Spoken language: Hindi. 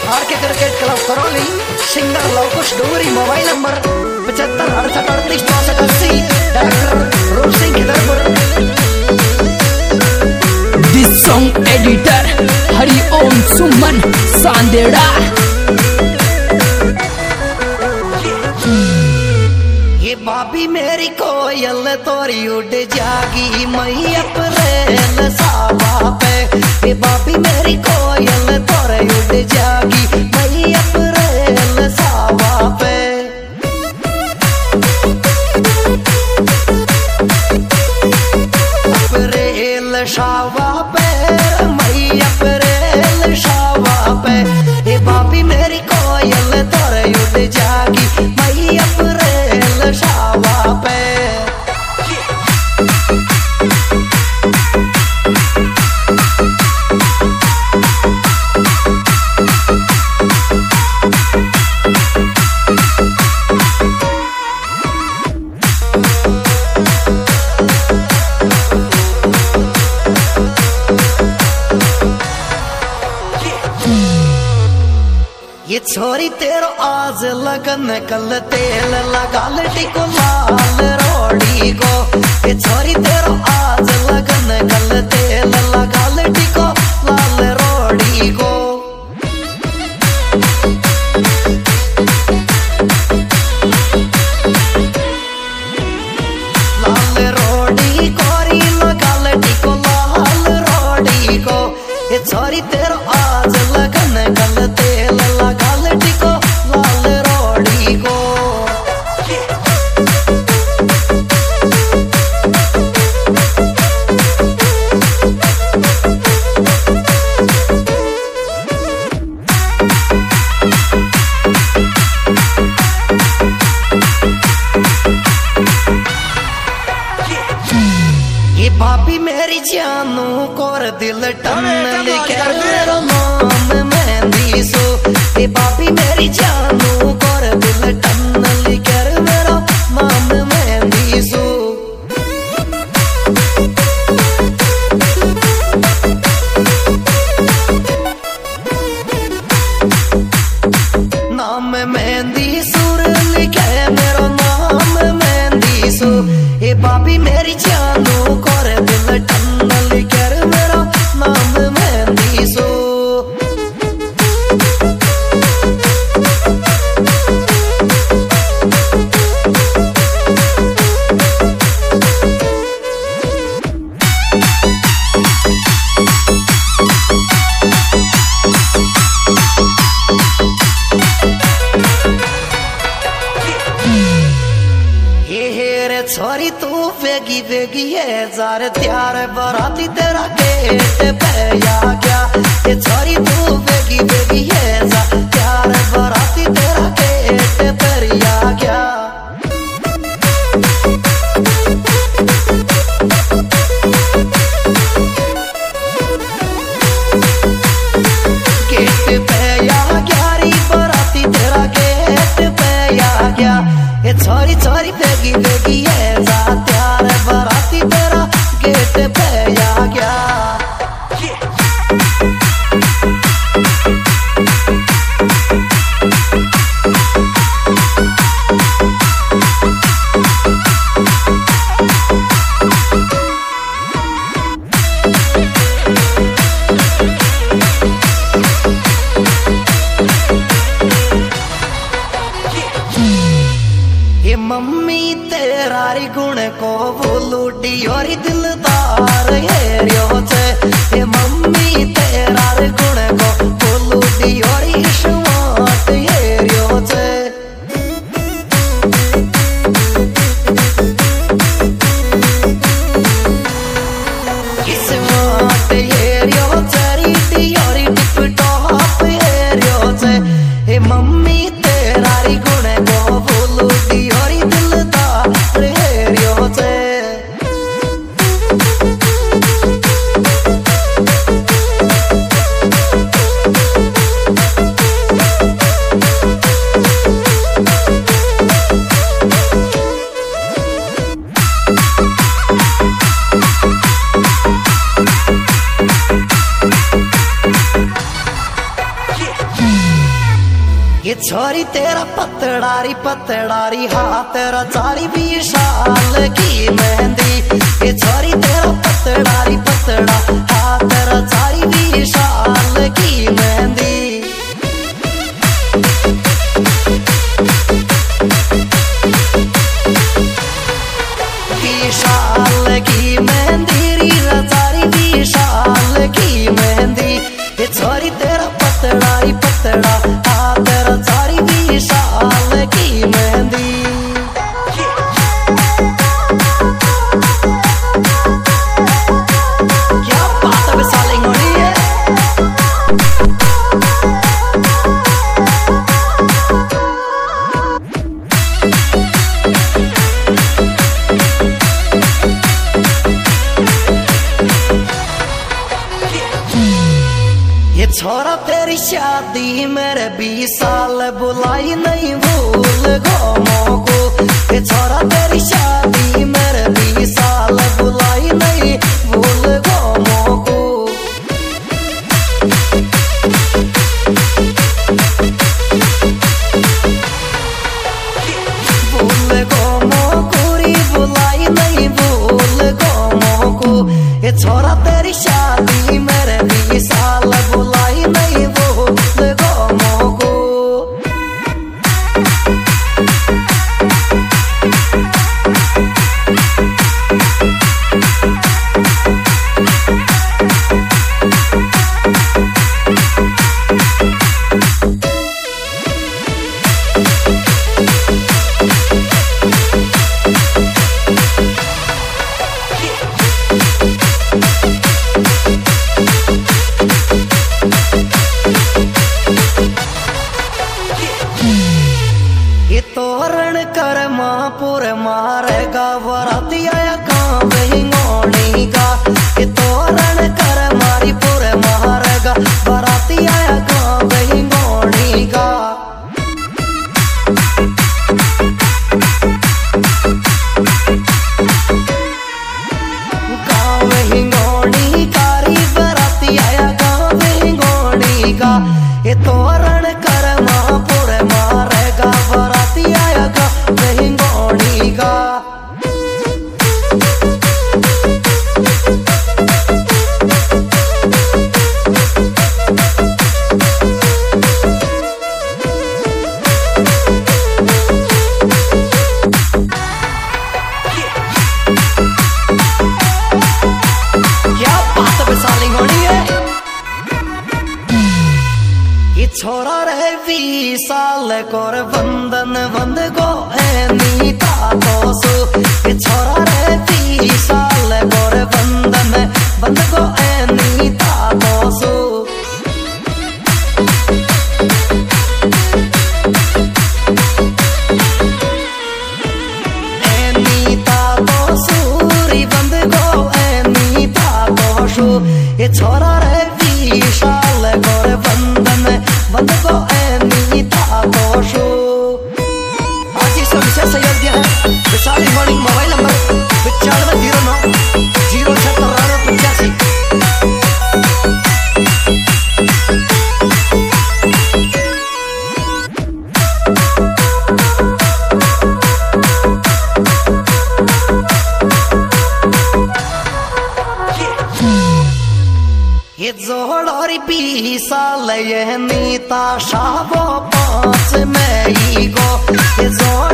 Are K cricket club Karauli, singer Lavkush Dogri, mobile number 75 68 38 64 80, director Roop Singh Khidarpur. This song editor Hariom Suman Sanderha. ये बाबी मेरी कोयल तोरी उड़ जागी मई अप्रैल सावा पे। ये बाबी मेरी कोयल तोरी उड़ जागी मई अप्रैल सावा पे। अप्रैल सावा पे मई अप्रैल सावा पे। ये बाबी मेरी कोयल तोरी उड़ जागी मई अप्रैल सावा पे। ये छोरी तेरो आज लगन कल तेल लगा टिको लाल रोड़ी को। ये छोरी तेरो आज लगन कल तेल लगा टिको लाल रोड़ी को। लाल रोड़ी कोरी लगा टिको लाल रोड़ी को। ये छोरी तेरो आज लगन कल तेल लगा टिको लाल रोड़ी को। ये भाभी मेरी जानू कोर दिल टन लिखे मेरो नाम मेहंदी सो। ये भाभी मेरी जानू कोर दिल टन लिखे मेरो नाम मेहंदी सो। नाम मेहंदी सुर लिखे मेरो नाम मेहंदी सो। ये भाभी मेरी जानू कोर दिल टन लिखे मेरो नाम मेहंदी सो। छोरी तू वेगी वेगी है जार त्यार बराती तेरा गेट पे आ गया। ये छोरी तू वेगी वेगी है जार त्यार बराती तेरा गेट पे आ गया। गेट पे आ गया री बराती तेरा गेट पे आ गया। ये छोरी छोरी वेगी वेगी है त्यार बराती तेरा गेट पे आ गया। ये मम्मी तेरा री गुण को बोलू डियोरी दिलदार है रियो छे। ये मम्मी तेरा री गुण को बोलू डियोरी स्मार्ट है रियो छे। स्मार्ट है रियो छे री डियोरी टिप टॉप है रियो छे। ये मम्मी तेरा री गुण को बोलू डियोरी दिलदार है रियो छे। ये छोरी तेरा पतड़ारी पतड़ारी हाँ तेरा 4-20 साल की मेहंदी। ये छोरी तेरा पतड़ारी पतड़ा हाँ तेरा 4-20 साल की मेहंदी। 20 साल की मेहंदी रीरा 4-20 साल की मेहंदी। ये छोरी तेरा पतड़ारी पतड़ा हाँ तेरा 4-20 साल की मेहंदी। क्या बात है सालिंग हो रही है। ये छोरा तेरी शादी मेरे 20 साल बुलाई नहीं भूल गाँवों को। ये छोरा तेरी शादी मेरे 20 साल बुलाई नहीं भूल गाँवों को। भूल गाँवों को री बुलाई नहीं भूल गाँवों को। ये छोरा तेरी शादी मेरे 20 साल बुलाई नहीं भूल गाँवों को। ये तोरण कर महापुर मारेगा वराती आया कहाँ बहिंगोड़ी का। ये तोरण कर मारीपुर मारेगा वराती आया कहाँ बहिंगोड़ी का। गाँव बहिंगोड़ी कारी वराती आया गाँव बहिंगोड़ी का। ये तोरण कर महापुर मारेगा वराती आया का बहिंगोड़ी का। क्या बात है सालिंग हो रही है। ये छोरा रहे 20 साल कोर बंधन बंद गो नीता दोसो। ये छोरा रहे 20 साल कोर बंधन बंद गो नीता दोसो। नीता दोसो री बंद गो नीता दोसो। ये छोरा रहे 20 साल कोर बंधन बंद को नीता दोषो। आज इस विषय से योग दिया है विशाल मॉर्निंग मोबाइल नंबर 9509 ये जोड़ 20 साल यह नीता शाबो 5 मई को। ये जोड़